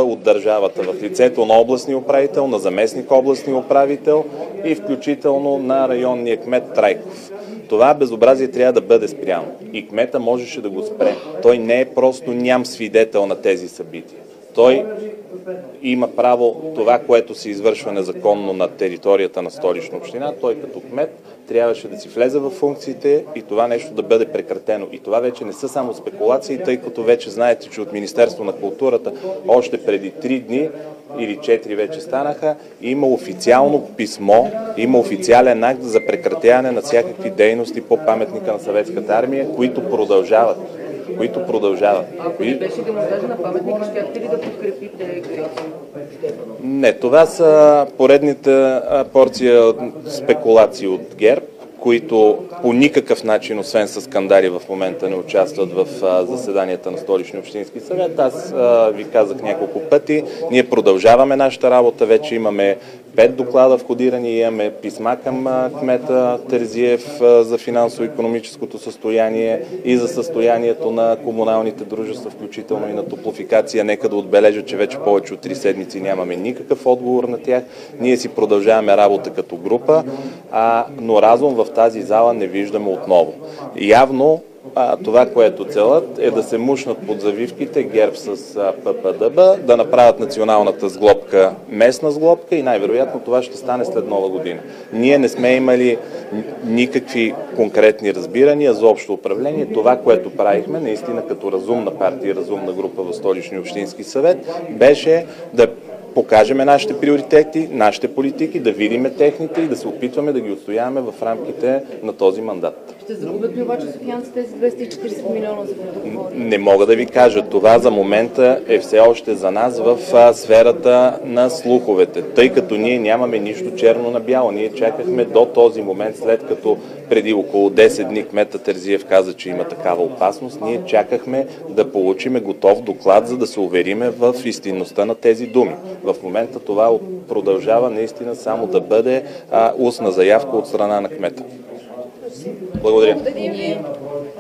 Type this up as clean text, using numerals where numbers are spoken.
от държавата в лицето на областния управител, на заместник областния управител и включително на районния кмет Трайков. Това безобразие трябва да бъде спряно и кмета можеше да го спре. Той не е просто ням свидетел на тези събития. Той има право това, което се извършва незаконно на територията на Столична община. Той като кмет трябваше да си влезе в функциите и това нещо да бъде прекратено. И това вече не са само спекулации, тъй като вече знаете, че от Министерство на културата още преди 3 дни или 4 вече станаха, има официално писмо, има официален акт за прекратяване на всякакви дейности по паметника на Съветската армия, които продължават. Ако не беше демонтажа на паметника, щяхте ли да подкрепите Греки? Не, това са поредните порция спекулации от ГЕРБ, които по никакъв начин, освен с скандали, в момента не участват в заседанията на Столичния общински съвет. Аз ви казах няколко пъти, ние продължаваме нашата работа, вече имаме 5 доклада входирани, имаме писма към кмета Терзиев за финансово-икономическото състояние и за състоянието на комуналните дружества, включително и на Топлофикация. Нека да отбележа, че вече повече от 3 седмици нямаме никакъв отговор на тях. Ние си продължаваме работа като група, но разум в тази зала не виждаме отново. Явно това, което целят, е да се мушнат под завивките ГЕРБ с ППДБ, да направят националната сглобка местна сглобка и най-вероятно това ще стане след Нова година. Ние не сме имали никакви конкретни разбирания за общо управление. Това, което правихме наистина като разумна партия, разумна група в Столичния общински съвет, беше да покажем нашите приоритети, нашите политики, да видим техните и да се опитваме да ги отстояваме в рамките на този мандат. Ще загубят ли обаче софиянци тези 240 милиона за които Не мога да ви кажа. Това за момента е все още за нас в сферата на слуховете, тъй като ние нямаме нищо черно на бяло. Ние чакахме до този момент, след като преди около 10 дни кмета Терзиев каза, че има такава опасност, ние чакахме да получиме готов доклад, за да се увериме в истинността на тези думи. В момента това продължава наистина само да бъде устна заявка от страна на кмета. Благодаря.